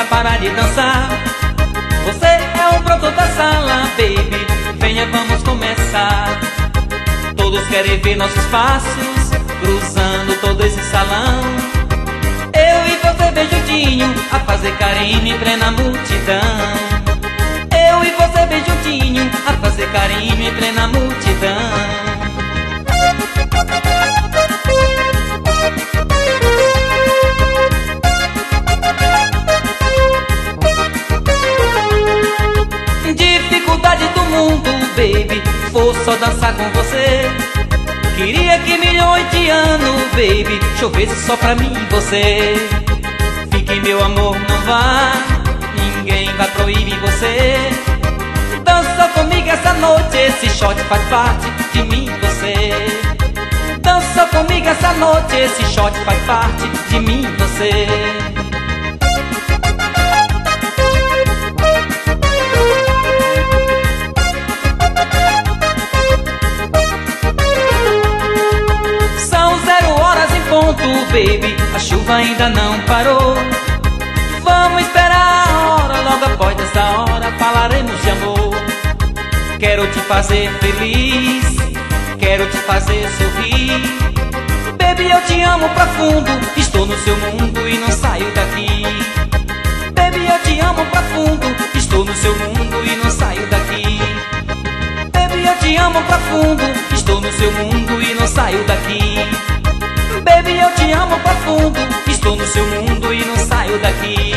parar de dançar. Você é o broto da sala, baby, venha, vamos começar. Todos querem ver nossos passos cruzando todo esse salão. Eu e você bem juntinho, a fazer carinho em plena multidão. Eu e você bem juntinho, a fazer carinho em plena multidão. Dificuldade do mundo, baby, vou só dançar com você. Queria que milhões de anos, baby, chovesse só pra mim e você. Fique, meu amor, não vá, ninguém vai proibir você. Dança comigo essa noite, esse shot faz parte de mim e você. Dança comigo essa noite, esse shot faz parte de mim e você. Baby, a chuva ainda não parou. Vamos esperar a hora, logo após dessa hora falaremos de amor. Quero te fazer feliz, quero te fazer sorrir. Baby, eu te amo profundo, estou no seu mundo e não saio daqui. Baby, eu te amo profundo, estou no seu mundo e não saio daqui. Baby, eu te amo profundo, estou no seu mundo e não saio daqui. Baby, eu te amo profundo, estou no seu mundo e não saio daqui.